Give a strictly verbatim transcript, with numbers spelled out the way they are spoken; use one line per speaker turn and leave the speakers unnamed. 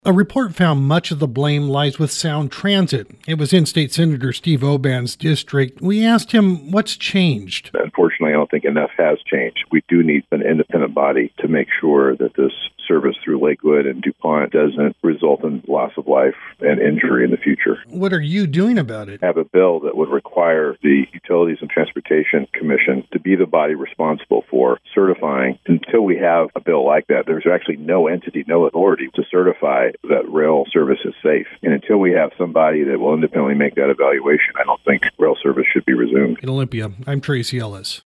A report found much of the blame lies with Sound Transit. It was in State Senator Steve Oban's district. We asked him what's changed.
Unfortunately, I don't think enough has changed. We do need an independent body to make sure that this service through Lakewood and DuPont doesn't result in loss of life and injury in the future.
What are you doing about it?
I have a bill that would require the Utilities and Transportation Commission to be the body responsible for certifying. Until we have a bill like that, there's actually no entity, no authority to certify that rail service is safe. And until we have somebody that will independently make that evaluation, I don't think rail service should be resumed.
In Olympia, I'm Tracy Ellis.